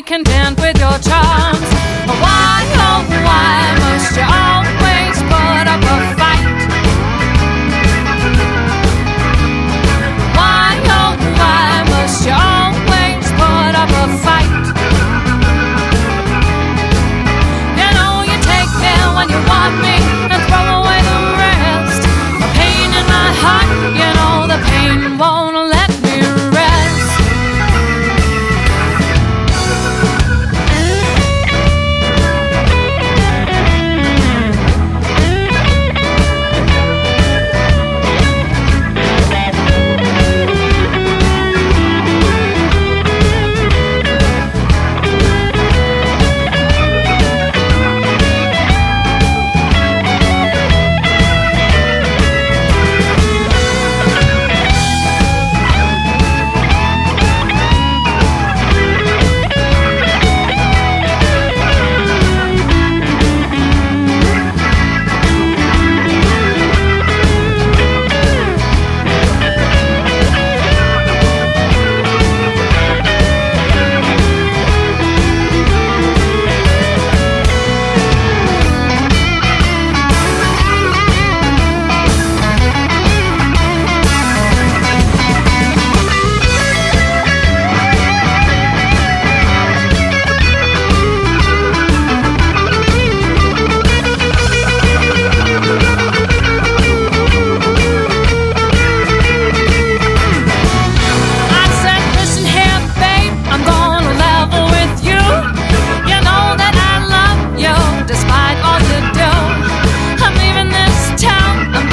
content with your charms. Why, oh why must you always put up a fight? Why, oh why must you always put up a fight? You know you take me when you want me and throw away the rest. The pain in my heart, you know the pain won't let me rest.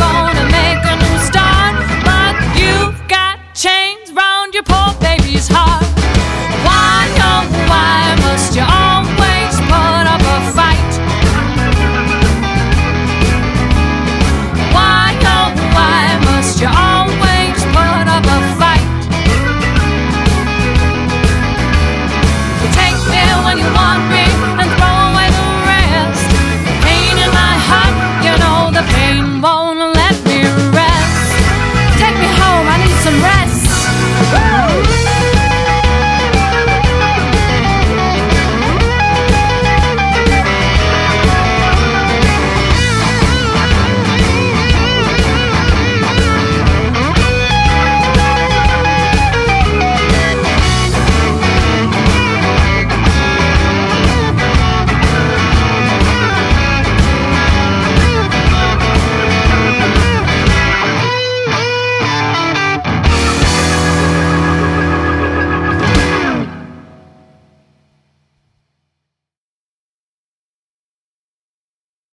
Chains round your poor baby's heart.